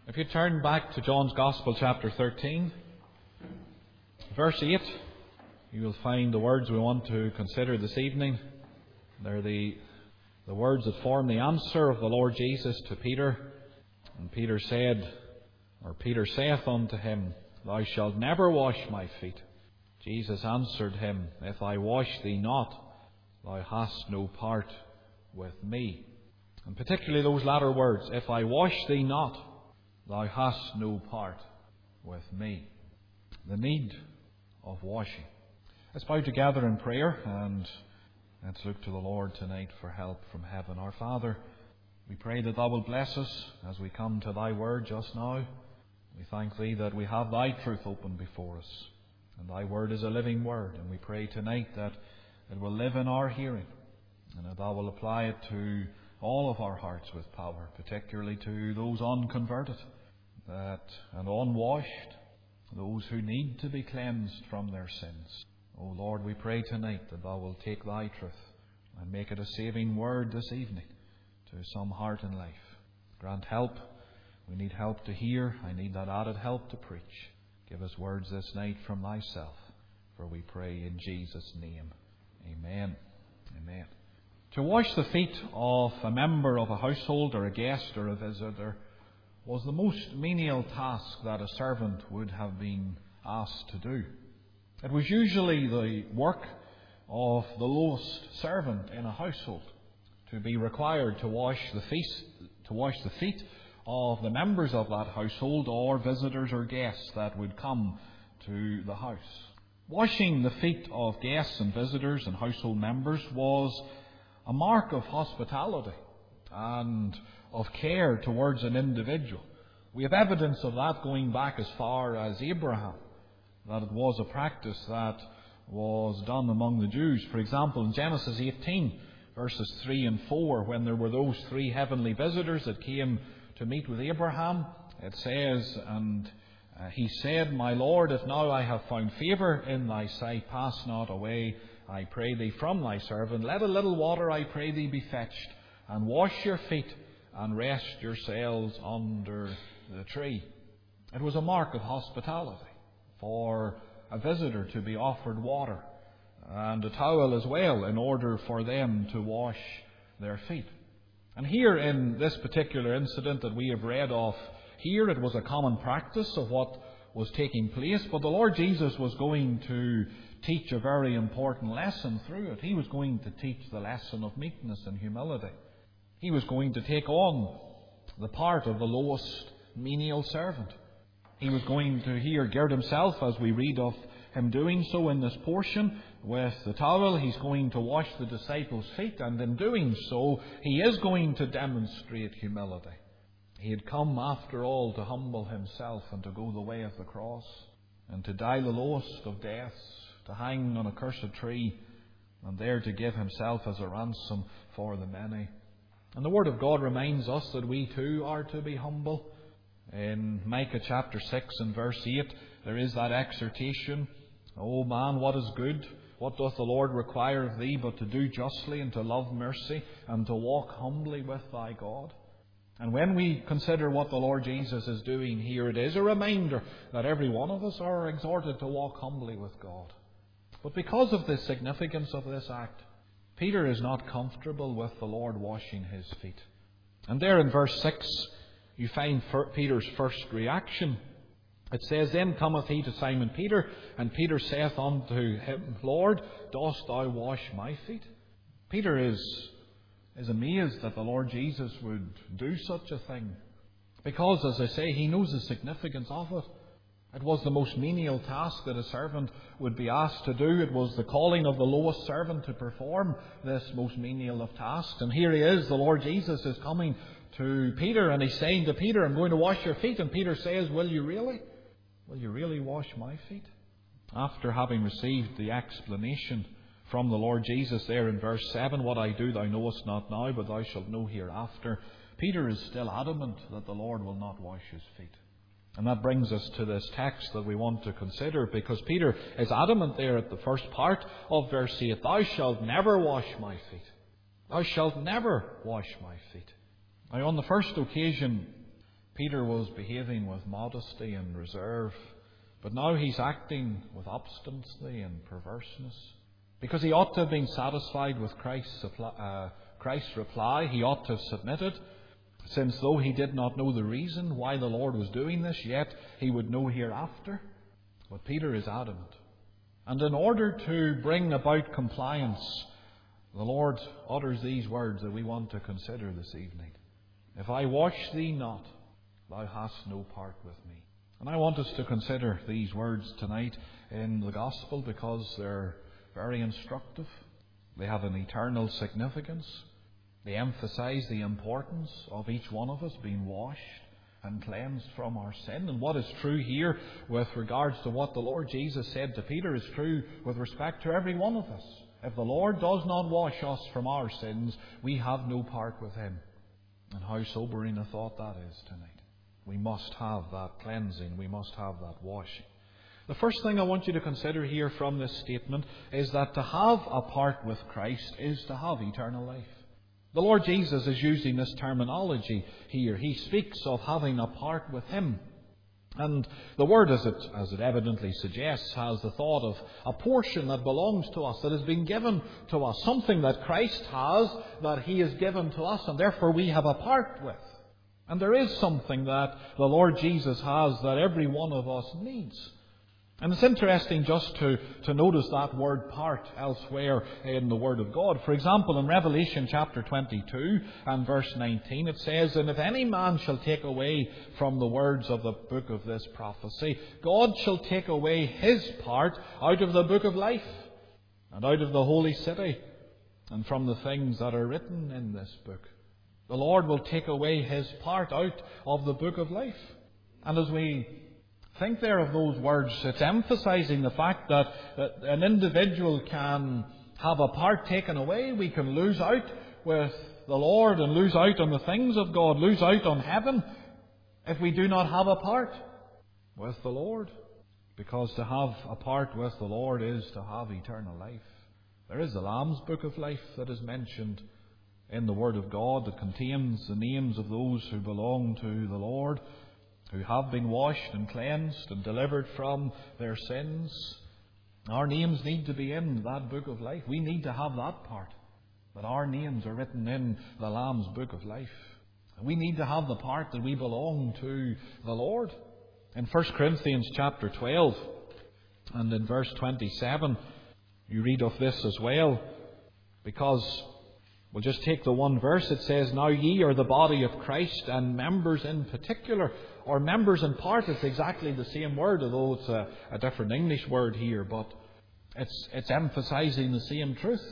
If you turn back to John's Gospel, chapter 13, verse 8, you will find the words we want to consider this evening. They're the words that form the answer of the Lord Jesus to Peter. And Peter saith unto him, Thou shalt never wash my feet. Jesus answered him, If I wash thee not, thou hast no part with me. And particularly those latter words, If I wash thee not, thou hast no part with me. The need of washing. Let's bow together in prayer and let's look to the Lord tonight for help from heaven. Our Father, we pray that Thou will bless us as we come to Thy word just now. We thank Thee that we have Thy truth open before us. And Thy word is a living word. And we pray tonight that it will live in our hearing. And that Thou will apply it to all of our hearts with power, particularly to those unconverted and unwashed, those who need to be cleansed from their sins. O Lord, we pray tonight that Thou will take Thy truth and make it a saving word this evening to some heart and life. Grant help. We need help to hear. I need that added help to preach. Give us words this night from Thyself, for we pray in Jesus' name. Amen. Amen. To wash the feet of a member of a household or a guest or a visitor was the most menial task that a servant would have been asked to do. It was usually the work of the lowest servant in a household to be required to wash the feet of the members of that household or visitors or guests that would come to the house. Washing the feet of guests and visitors and household members was a mark of hospitality and of care towards an individual. We have evidence of that going back as far as Abraham, that it was a practice that was done among the Jews. For example, in Genesis 18, verses 3 and 4, when there were those three heavenly visitors that came to meet with Abraham, it says, And he said, My Lord, if now I have found favour in thy sight, pass not away, I pray thee, from thy servant. Let a little water, I pray thee, be fetched, and wash your feet, and rest yourselves under the tree. It was a mark of hospitality for a visitor to be offered water and a towel as well in order for them to wash their feet. And here in this particular incident that we have read of here, it was a common practice of what was taking place, but the Lord Jesus was going to teach a very important lesson through it. He was going to teach the lesson of meekness and humility. He was going to take on the part of the lowest menial servant. He was going to here gird himself, as we read of him doing so in this portion, with the towel. He's going to wash the disciples' feet, and in doing so, he is going to demonstrate humility. He had come, after all, to humble himself and to go the way of the cross, and to die the lowest of deaths, to hang on a cursed tree, and there to give himself as a ransom for the many. And the Word of God reminds us that we too are to be humble. In Micah chapter 6 and verse 8, there is that exhortation, O man, what is good? What doth the Lord require of thee but to do justly and to love mercy and to walk humbly with thy God? And when we consider what the Lord Jesus is doing here, it is a reminder that every one of us are exhorted to walk humbly with God. But because of the significance of this act, Peter is not comfortable with the Lord washing his feet. And there in verse 6, you find Peter's first reaction. It says, Then cometh he to Simon Peter, and Peter saith unto him, Lord, dost thou wash my feet? Peter is amazed that the Lord Jesus would do such a thing. Because, as I say, he knows the significance of it. It was the most menial task that a servant would be asked to do. It was the calling of the lowest servant to perform this most menial of tasks. And here he is, the Lord Jesus is coming to Peter, and he's saying to Peter, I'm going to wash your feet. And Peter says, Will you really? Will you really wash my feet? After having received the explanation from the Lord Jesus there in verse 7, What I do thou knowest not now, but thou shalt know hereafter, Peter is still adamant that the Lord will not wash his feet. And that brings us to this text that we want to consider, because Peter is adamant there at the first part of verse 8, Thou shalt never wash my feet. Thou shalt never wash my feet. Now, on the first occasion Peter was behaving with modesty and reserve, but now he's acting with obstinacy and perverseness. Because he ought to have been satisfied with Christ's reply, he ought to have submitted, since though he did not know the reason why the Lord was doing this, yet he would know hereafter. But Peter is adamant. And in order to bring about compliance, the Lord utters these words that we want to consider this evening. If I wash thee not, thou hast no part with me. And I want us to consider these words tonight in the Gospel because they're very instructive. They have an eternal significance. They emphasize the importance of each one of us being washed and cleansed from our sin. And what is true here with regards to what the Lord Jesus said to Peter is true with respect to every one of us. If the Lord does not wash us from our sins, we have no part with Him. And how sobering a thought that is tonight. We must have that cleansing. We must have that washing. The first thing I want you to consider here from this statement is that to have a part with Christ is to have eternal life. The Lord Jesus is using this terminology here. He speaks of having a part with Him. And the word, as it evidently suggests, has the thought of a portion that belongs to us, that has been given to us, something that Christ has that He has given to us, and therefore we have a part with. And there is something that the Lord Jesus has that every one of us needs. And it's interesting just to notice that word part elsewhere in the Word of God. For example, in Revelation chapter 22 and verse 19, it says, And if any man shall take away from the words of the book of this prophecy, God shall take away his part out of the book of life, and out of the holy city, and from the things that are written in this book. The Lord will take away His part out of the book of life. And as we think there of those words, it's emphasizing the fact that an individual can have a part taken away. We can lose out with the Lord and lose out on the things of God, lose out on heaven if we do not have a part with the Lord. Because to have a part with the Lord is to have eternal life. There is the Lamb's Book of Life that is mentioned in the Word of God that contains the names of those who belong to the Lord, who have been washed and cleansed and delivered from their sins. Our names need to be in that book of life. We need to have that part, that our names are written in the Lamb's Book of Life. We need to have the part that we belong to the Lord. In 1 Corinthians chapter 12 and in verse 27, you read of this as well, because we'll just take the one verse. It says, Now ye are the body of Christ, and members in particular, or members in part. It's exactly the same word, although it's a different English word here, but it's emphasizing the same truth.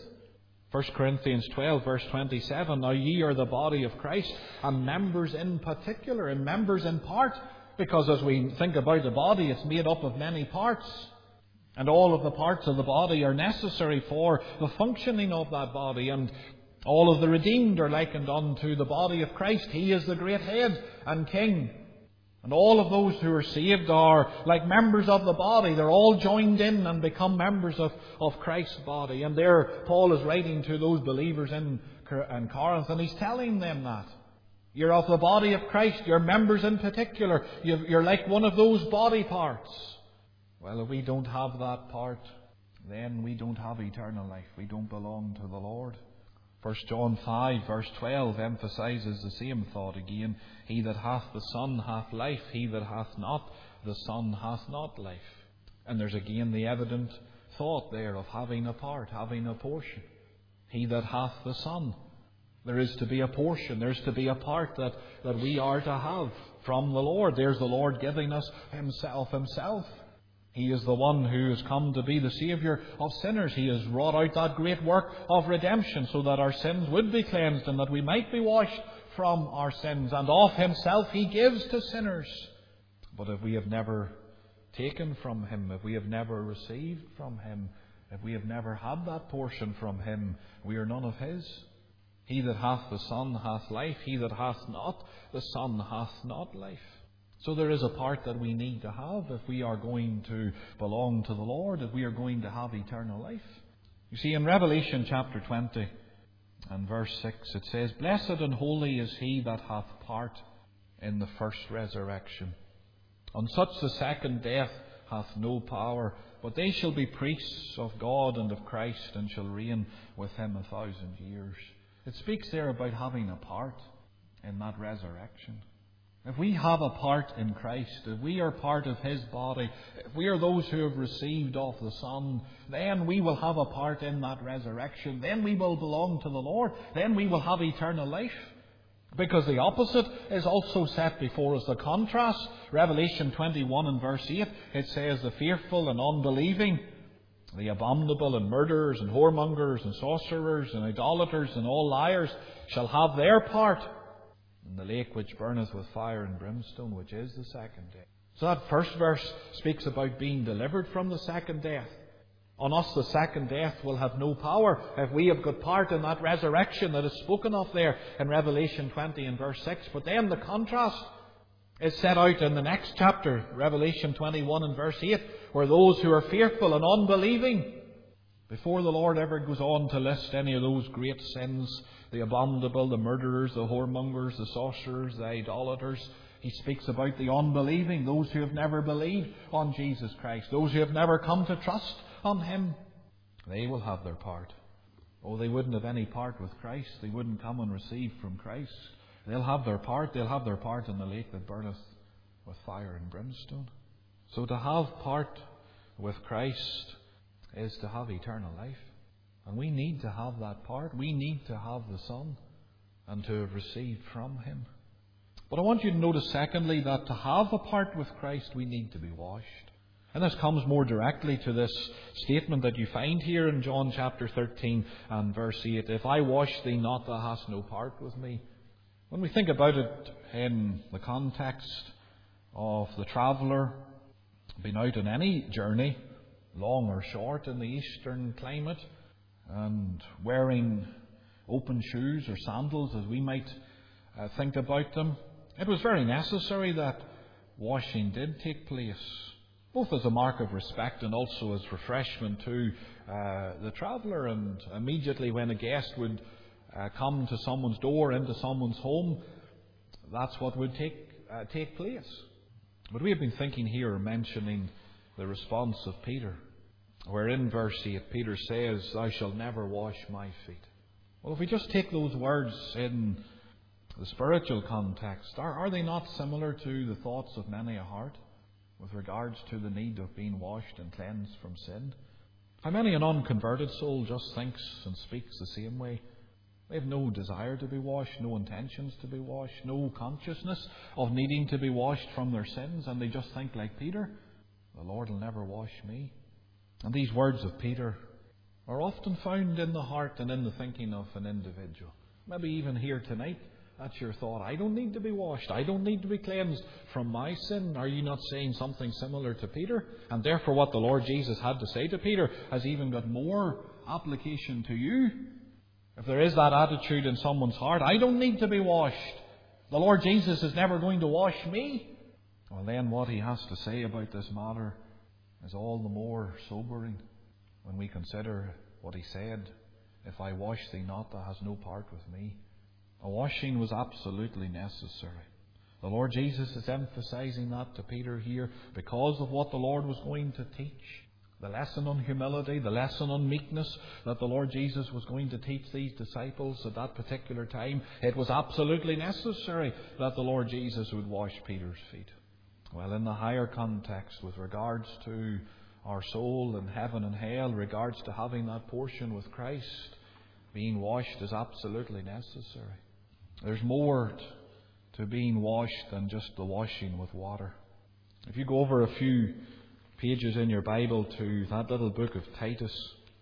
1 Corinthians 12 verse 27, Now ye are the body of Christ, and members in particular, and members in part, because as we think about the body, it's made up of many parts. And all of the parts of the body are necessary for the functioning of that body. And all of the redeemed are likened unto the body of Christ. He is the great head and king. And all of those who are saved are like members of the body. They're all joined in and become members of Christ's body. And there Paul is writing to those believers in Corinth, and he's telling them that. You're of the body of Christ. You're members in particular. You're like one of those body parts. Well, if we don't have that part, then we don't have eternal life. We don't belong to the Lord. 1 John 5 verse 12 emphasizes the same thought again. He that hath the Son hath life. He that hath not the Son hath not life. And there's again the evident thought there of having a part, having a portion. He that hath the Son. There is to be a portion. There's to be a part that we are to have from the Lord. There's the Lord giving us Himself. He is the one who has come to be the Saviour of sinners. He has wrought out that great work of redemption so that our sins would be cleansed and that we might be washed from our sins. And of Himself He gives to sinners. But if we have never taken from Him, if we have never received from Him, if we have never had that portion from Him, we are none of His. He that hath the Son hath life. He that hath not the Son hath not life. So there is a part that we need to have if we are going to belong to the Lord, if we are going to have eternal life. You see, in Revelation chapter 20 and verse 6, it says, Blessed and holy is he that hath part in the first resurrection. On such the second death hath no power, but they shall be priests of God and of Christ, and shall reign with him 1,000 years. It speaks there about having a part in that resurrection. If we have a part in Christ, if we are part of His body, if we are those who have received of the Son, then we will have a part in that resurrection. Then we will belong to the Lord. Then we will have eternal life. Because the opposite is also set before us. The contrast, Revelation 21 and verse 8, it says, the fearful and unbelieving, the abominable and murderers and whoremongers and sorcerers and idolaters and all liars shall have their part in the lake which burneth with fire and brimstone, which is the second death. So that first verse speaks about being delivered from the second death. On us the second death will have no power if we have got part in that resurrection that is spoken of there in Revelation 20 and verse 6. But then the contrast is set out in the next chapter, Revelation 21 and verse 8, where those who are fearful and unbelieving, before the Lord ever goes on to list any of those great sins, the abominable, the murderers, the whoremongers, the sorcerers, the idolaters, He speaks about the unbelieving, those who have never believed on Jesus Christ, those who have never come to trust on Him. They will have their part. Oh, they wouldn't have any part with Christ. They wouldn't come and receive from Christ. They'll have their part. They'll have their part in the lake that burneth with fire and brimstone. So to have part with Christ is to have eternal life. And we need to have that part. We need to have the Son and to have received from Him. But I want you to notice, secondly, that to have a part with Christ, we need to be washed. And this comes more directly to this statement that you find here in John chapter 13 and verse 8. If I wash thee not, thou hast no part with me. When we think about it in the context of the traveller being out on any journey, long or short, in the eastern climate, and wearing open shoes or sandals, as we might think about them, it was very necessary that washing did take place, both as a mark of respect and also as refreshment to the traveller. And immediately when a guest would come to someone's door, into someone's home, that's what would take place. But we have been thinking here, mentioning the response of Peter, where in verse 8 Peter says, thou shalt never wash my feet. Well, if we just take those words in the spiritual context, are they not similar to the thoughts of many a heart with regards to the need of being washed and cleansed from sin? How many an unconverted soul just thinks and speaks the same way? They have no desire to be washed, no intentions to be washed, no consciousness of needing to be washed from their sins, and they just think like Peter, the Lord will never wash me. And these words of Peter are often found in the heart and in the thinking of an individual. Maybe even here tonight, that's your thought. I don't need to be washed. I don't need to be cleansed from my sin. Are you not saying something similar to Peter? And therefore what the Lord Jesus had to say to Peter has even got more application to you. If there is that attitude in someone's heart, I don't need to be washed. The Lord Jesus is never going to wash me. Well, then what He has to say about this matter is all the more sobering when we consider what He said. If I wash thee not, thou hast no part with me. A washing was absolutely necessary. The Lord Jesus is emphasizing that to Peter here because of what the Lord was going to teach. The lesson on humility, the lesson on meekness that the Lord Jesus was going to teach these disciples at that particular time. It was absolutely necessary that the Lord Jesus would wash Peter's feet. Well, in the higher context with regards to our soul and heaven and hell, regards to having that portion with Christ, being washed is absolutely necessary. There's more to being washed than just the washing with water. If you go over a few pages in your Bible to that little book of Titus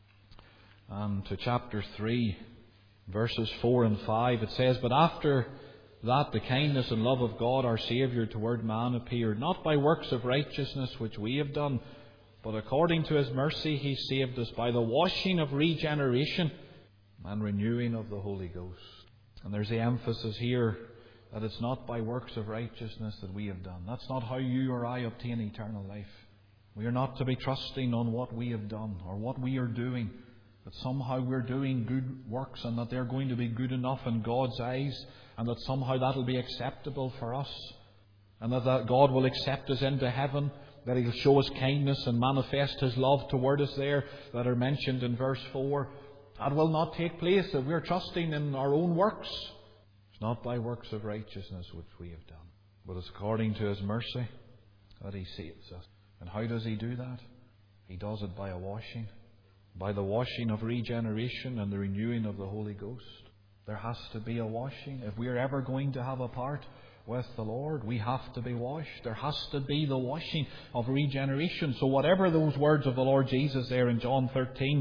and to chapter 3, verses 4 and 5, it says, but after that the kindness and love of God our Saviour toward man appeared, not by works of righteousness which we have done, but according to His mercy He saved us by the washing of regeneration and renewing of the Holy Ghost. And there's the emphasis here that it's not by works of righteousness that we have done. That's not how you or I obtain eternal life. We are not to be trusting on what we have done or what we are doing that somehow we're doing good works and that they're going to be good enough in God's eyes, and that somehow that'll be acceptable for us, and that God will accept us into heaven, that He'll show us kindness and manifest His love toward us there, that are mentioned in verse 4. That will not take place if we're trusting in our own works. It's not by works of righteousness which we have done, but it's according to His mercy that He saves us. And how does He do that? He does it by a washing, by the washing of regeneration and the renewing of the Holy Ghost. There has to be a washing. If we're ever going to have a part with the Lord, we have to be washed. There has to be the washing of regeneration. So whatever those words of the Lord Jesus there in John 13,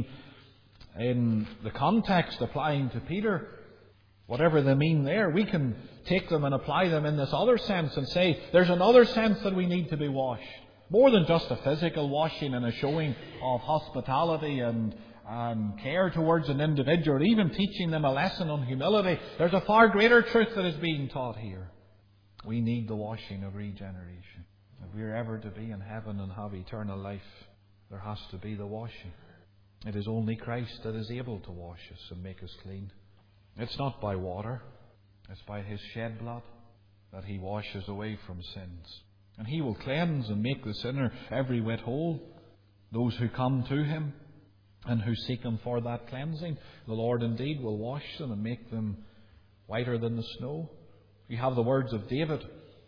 in the context applying to Peter, whatever they mean there, we can take them and apply them in this other sense and say there's another sense that we need to be washed. More than just a physical washing and a showing of hospitality and care towards an individual, or even teaching them a lesson on humility. There's a far greater truth that is being taught here. We need the washing of regeneration. If we're ever to be in heaven and have eternal life, there has to be the washing. It is only Christ that is able to wash us and make us clean. It's not by water. It's by His shed blood that He washes away from sins. And He will cleanse and make the sinner every whit whole. Those who come to Him and who seek Him for that cleansing, the Lord indeed will wash them and make them whiter than the snow. You have the words of David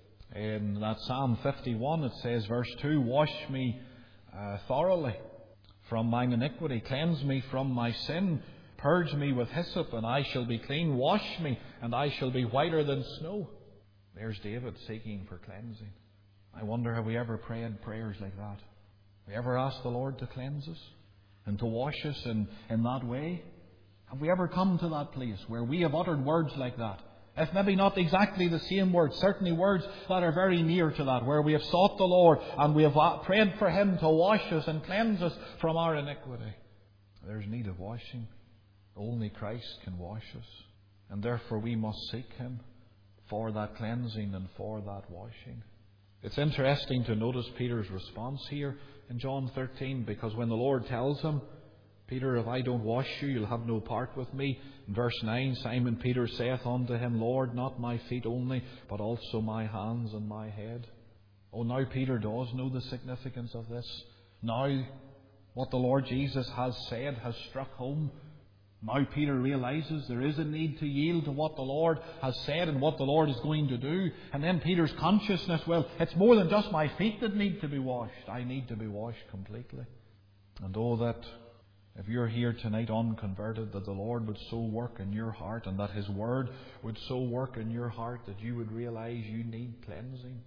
in that Psalm 51. It says, verse 2, wash me thoroughly from mine iniquity, cleanse me from my sin, purge me with hyssop, and I shall be clean. Wash me, and I shall be whiter than snow. There's David seeking for cleansing. I wonder, have we ever prayed prayers like that? Have we ever asked the Lord to cleanse us and to wash us in that way? Have we ever come to that place where we have uttered words like that? If maybe not exactly the same words, certainly words that are very near to that, where we have sought the Lord and we have prayed for Him to wash us and cleanse us from our iniquity. There's need of washing. Only Christ can wash us. And therefore we must seek Him for that cleansing and for that washing. It's interesting to notice Peter's response here in John 13, because when the Lord tells him, Peter, if I don't wash you, you'll have no part with me. In verse 9, Simon Peter saith unto Him, Lord, not my feet only, but also my hands and my head. Oh, now Peter does know the significance of this. Now what the Lord Jesus has said has struck home. Now Peter realizes there is a need to yield to what the Lord has said and what the Lord is going to do. And then Peter's consciousness, well, it's more than just my feet that need to be washed. I need to be washed completely. And oh, that if you're here tonight unconverted, that the Lord would so work in your heart, and that His Word would so work in your heart that you would realize you need cleansing,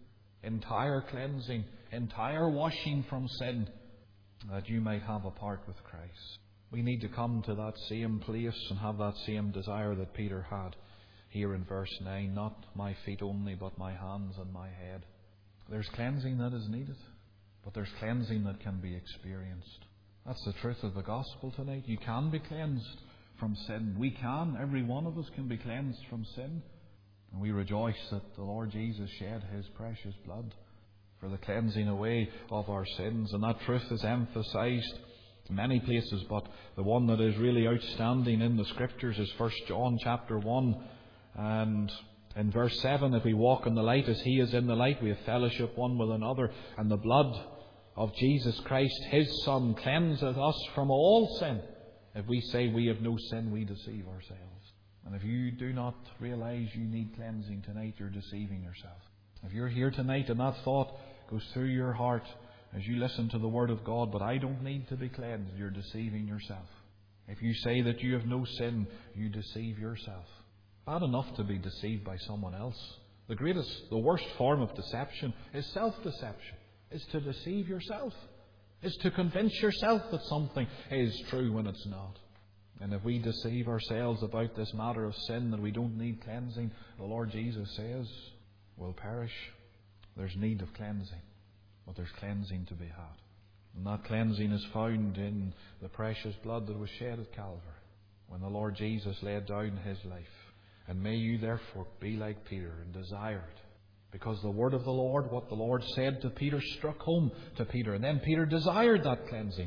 entire washing from sin, that you might have a part with Christ. We need to come to that same place and have that same desire that Peter had here in verse 9. Not my feet only, but my hands and my head. There's cleansing that is needed, but there's cleansing that can be experienced. That's the truth of the gospel tonight. You can be cleansed from sin. We can. Every one of us can be cleansed from sin. And we rejoice that the Lord Jesus shed His precious blood for the cleansing away of our sins. And that truth is emphasized in many places, but the one that is really outstanding in the Scriptures is 1 John chapter 1. And in verse 7, if we walk in the light as He is in the light, we have fellowship one with another, and the blood of Jesus Christ, His Son, cleanseth us from all sin. If we say we have no sin, we deceive ourselves. And if you do not realize you need cleansing tonight, you're deceiving yourself. If you're here tonight and that thought goes through your heart as you listen to the Word of God, but I don't need to be cleansed, you're deceiving yourself. If you say that you have no sin, you deceive yourself. Bad enough to be deceived by someone else. The worst form of deception is self-deception. Is to deceive yourself. Is to convince yourself that something is true when it's not. And if we deceive ourselves about this matter of sin, that we don't need cleansing, the Lord Jesus says, we'll perish. There's need of cleansing. But there's cleansing to be had. And that cleansing is found in the precious blood that was shed at Calvary, when the Lord Jesus laid down His life. And may you therefore be like Peter and desire it. Because the word of the Lord, what the Lord said to Peter, struck home to Peter. And then Peter desired that cleansing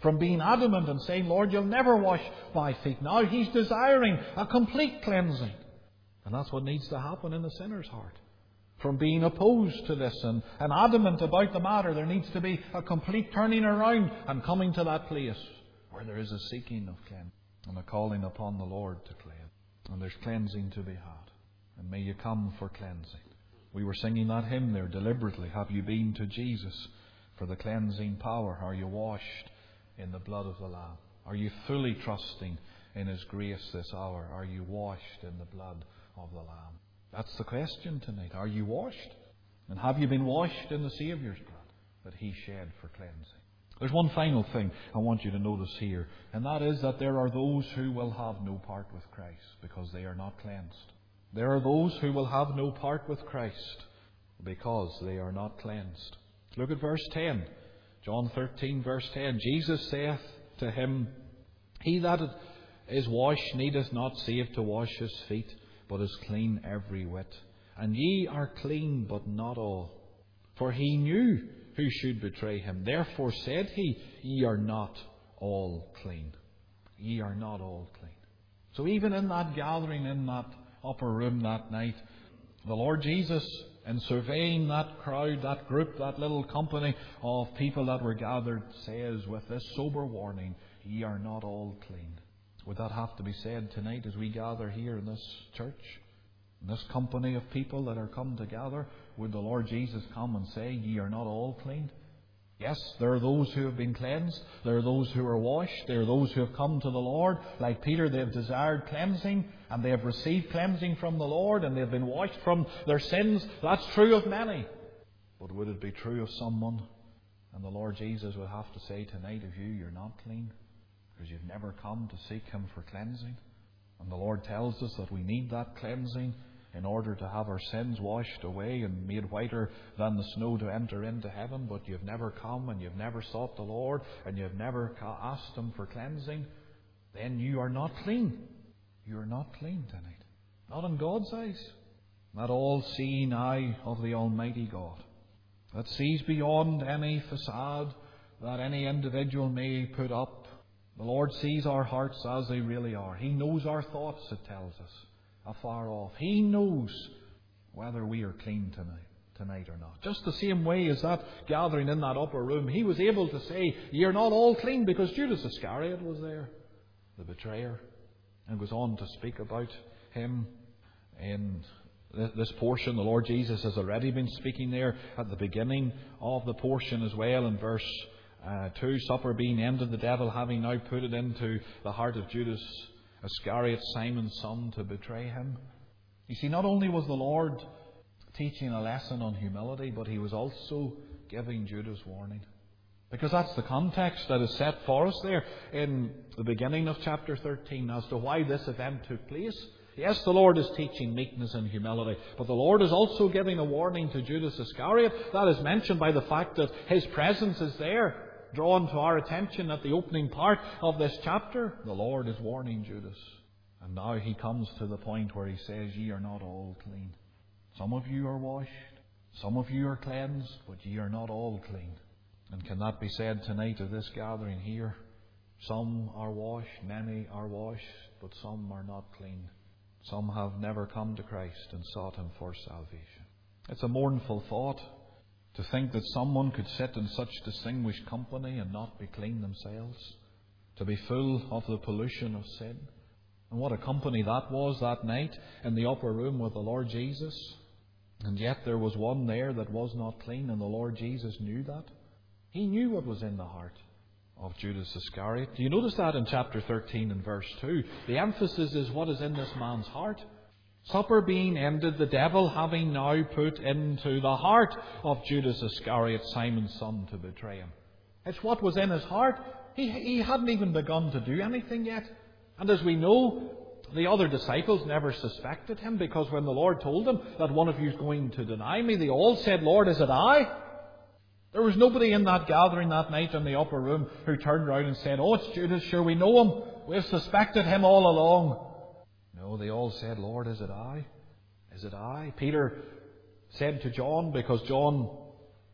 From being adamant and saying, Lord, you'll never wash my feet. Now he's desiring a complete cleansing. And that's what needs to happen in the sinner's heart. From being opposed to this and adamant about the matter, there needs to be a complete turning around and coming to that place where there is a seeking of cleansing and a calling upon the Lord to cleanse. And there's cleansing to be had. And may you come for cleansing. We were singing that hymn there deliberately. Have you been to Jesus for the cleansing power? Are you washed in the blood of the Lamb? Are you fully trusting in His grace this hour? Are you washed in the blood of the Lamb? That's the question tonight. Are you washed? And have you been washed in the Saviour's blood that He shed for cleansing? There's one final thing I want you to notice here, and that is that there are those who will have no part with Christ because they are not cleansed. There are those who will have no part with Christ because they are not cleansed. Look at verse 10. John 13, verse 10. Jesus saith to him, He that is washed needeth not save to wash his feet, but is clean every whit. And ye are clean, but not all. For he knew who should betray him. Therefore said he, Ye are not all clean. Ye are not all clean. So even in that gathering, in that upper room that night, the Lord Jesus, in surveying that crowd, that group, that little company of people that were gathered, says with this sober warning, Ye are not all clean. Would that have to be said tonight as we gather here in this church? In this company of people that are come together, would the Lord Jesus come and say, Ye are not all clean? Yes, there are those who have been cleansed. There are those who are washed. There are those who have come to the Lord. Like Peter, they have desired cleansing, and they have received cleansing from the Lord, and they have been washed from their sins. That's true of many. But would it be true of someone? And the Lord Jesus would have to say tonight of you, You're not clean, because you've never come to seek Him for cleansing. And the Lord tells us that we need that cleansing in order to have our sins washed away and made whiter than the snow to enter into heaven. But you've never come and you've never sought the Lord and you've never asked Him for cleansing, then you are not clean. You are not clean tonight. Not in God's eyes. That all-seeing eye of the Almighty God that sees beyond any facade that any individual may put up. The Lord sees our hearts as they really are. He knows our thoughts, it tells us, afar off. He knows whether we are clean tonight or not. Just the same way as that gathering in that upper room, He was able to say, Ye are not all clean, because Judas Iscariot was there, the betrayer, and goes on to speak about him in this portion. The Lord Jesus has already been speaking there at the beginning of the portion as well in verse 2, supper being ended, the devil having now put it into the heart of Judas Iscariot, Simon's son, to betray Him. You see, not only was the Lord teaching a lesson on humility, but He was also giving Judas warning. Because that's the context that is set for us there in the beginning of chapter 13 as to why this event took place. Yes, the Lord is teaching meekness and humility, but the Lord is also giving a warning to Judas Iscariot. That is mentioned by the fact that his presence is there, drawn to our attention at the opening part of this chapter. The Lord is warning Judas. And now He comes to the point where He says, Ye are not all clean. Some of you are washed, some of you are cleansed, but ye are not all clean. And can that be said tonight of this gathering here? Some are washed, many are washed, but some are not clean. Some have never come to Christ and sought Him for salvation. It's a mournful thought to think that someone could sit in such distinguished company and not be clean themselves, to be full of the pollution of sin. And what a company that was that night in the upper room with the Lord Jesus. And yet there was one there that was not clean, and the Lord Jesus knew that. He knew what was in the heart of Judas Iscariot. Do you notice that in chapter 13 and verse 2? The emphasis is what is in this man's heart. Supper being ended, the devil having now put into the heart of Judas Iscariot, Simon's son, to betray Him. It's what was in his heart. He hadn't even begun to do anything yet. And as we know, the other disciples never suspected him, because when the Lord told them that one of you is going to deny me, they all said, Lord, is it I? There was nobody in that gathering that night in the upper room who turned around and said, Oh, it's Judas, sure, we know him. We've suspected him all along. No, they all said, Lord, is it I? Is it I? Peter said to John, because John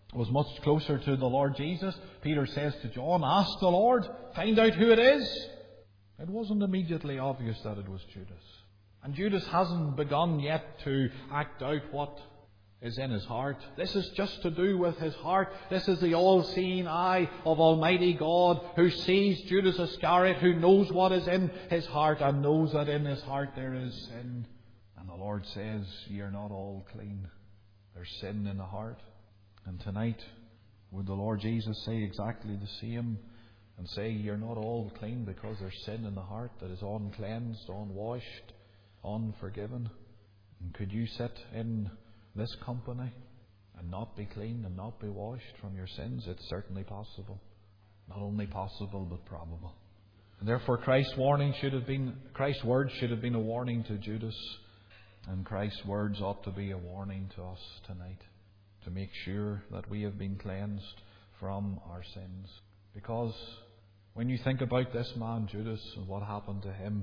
was much closer to the Lord Jesus. Peter says to John, "Ask the Lord, find out who it is." It wasn't immediately obvious that it was Judas. And Judas hasn't begun yet to act out what is in his heart. This is just to do with his heart. This is the all-seeing eye of Almighty God, who sees Judas Iscariot, who knows what is in his heart and knows that in his heart there is sin. And the Lord says, "Ye are not all clean. There's sin in the heart." And tonight, would the Lord Jesus say exactly the same and say, "You're not all clean because there's sin in the heart that is uncleansed, unwashed, unforgiven"? And could you sit in this company and not be clean and not be washed from your sins? It's certainly possible. Not only possible, but probable. And therefore Christ's words should have been a warning to Judas, and Christ's words ought to be a warning to us tonight, to make sure that we have been cleansed from our sins. Because when you think about this man Judas and what happened to him,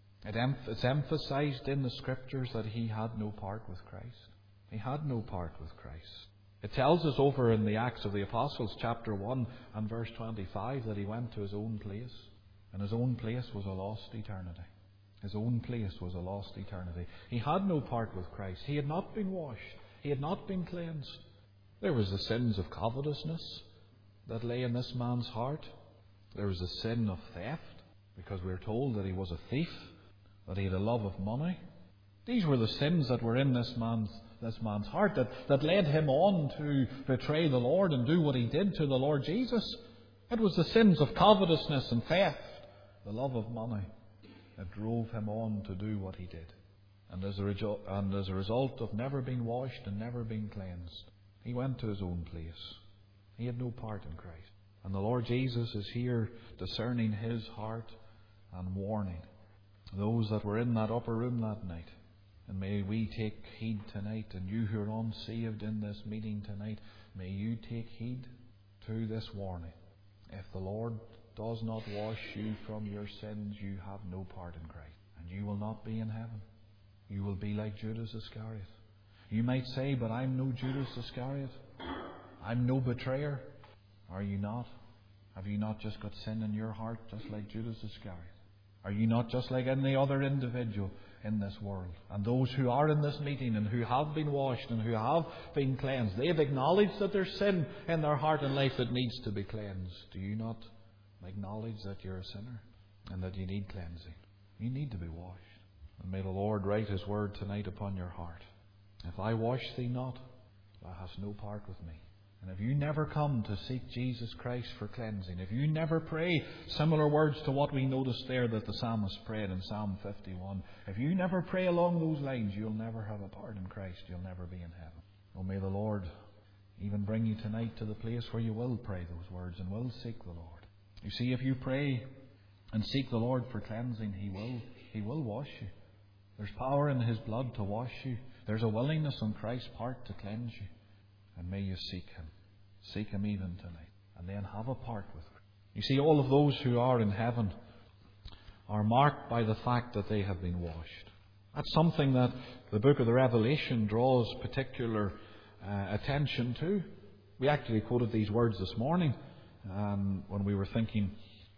it's emphasized in the Scriptures that he had no part with Christ. He had no part with Christ. It tells us over in the Acts of the Apostles, chapter 1 and verse 25, that he went to his own place. And his own place was a lost eternity. His own place was a lost eternity. He had no part with Christ. He had not been washed. He had not been cleansed. There was the sins of covetousness that lay in this man's heart. There was the sin of theft, because we're told that he was a thief, that he had a love of money. These were the sins that were in this man's heart that led him on to betray the Lord and do what he did to the Lord Jesus. It was the sins of covetousness and theft, the love of money, that drove him on to do what he did. And as a result of never being washed and never being cleansed, he went to his own place. He had no part in Christ. And the Lord Jesus is here discerning his heart and warning those that were in that upper room that night. And may we take heed tonight, and you who are unsaved in this meeting tonight, may you take heed to this warning. If the Lord does not wash you from your sins, you have no part in Christ, and you will not be in heaven. You will be like Judas Iscariot. You might say, "But I'm no Judas Iscariot. I'm no betrayer." Are you not? Have you not just got sin in your heart, just like Judas Iscariot? Are you not just like any other individual in this world? And those who are in this meeting and who have been washed and who have been cleansed, they have acknowledged that there's sin in their heart and life that needs to be cleansed. Do you not acknowledge that you're a sinner and that you need cleansing? You need to be washed. And may the Lord write His word tonight upon your heart. If I wash thee not, thou hast no part with me. And if you never come to seek Jesus Christ for cleansing, if you never pray similar words to what we noticed there that the psalmist prayed in Psalm 51, if you never pray along those lines, you'll never have a part in Christ. You'll never be in heaven. Oh, may the Lord even bring you tonight to the place where you will pray those words and will seek the Lord. You see, if you pray and seek the Lord for cleansing, He will wash you. There's power in His blood to wash you. There's a willingness on Christ's part to cleanse you. And may you seek Him. Seek Him even tonight. And then have a part with Him. You see, all of those who are in heaven are marked by the fact that they have been washed. That's something that the book of the Revelation draws particular attention to. We actually quoted these words this morning when we were thinking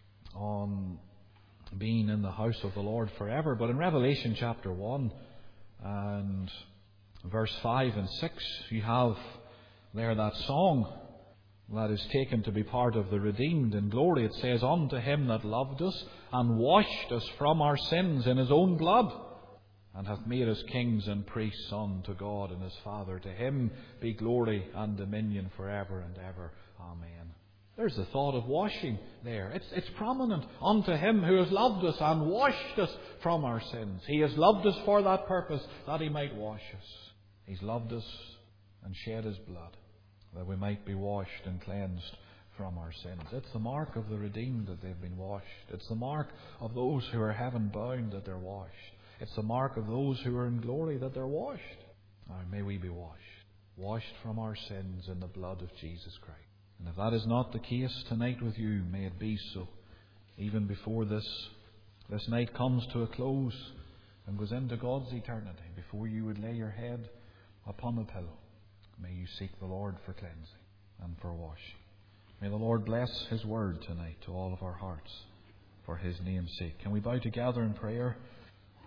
on being in the house of the Lord forever. But in Revelation chapter 1 and verse 5 and 6, you have there that song that is taken to be part of the redeemed in glory. It says, "Unto Him that loved us and washed us from our sins in His own blood, and hath made us kings and priests unto God and His Father. To Him be glory and dominion forever and ever. Amen." There's the thought of washing there. It's prominent. Unto Him who has loved us and washed us from our sins. He has loved us for that purpose, that He might wash us. He's loved us and shed His blood, that we might be washed and cleansed from our sins. It's the mark of the redeemed that they've been washed. It's the mark of those who are heaven bound that they're washed. It's the mark of those who are in glory that they're washed. Now may we be washed from our sins in the blood of Jesus Christ. And if that is not the case tonight with you, may it be so, even before this night comes to a close and goes into God's eternity, before you would lay your head upon a pillow. May you seek the Lord for cleansing. and for washing. May the Lord bless His word tonight to all of our hearts for His name's sake. Can we bow together in prayer?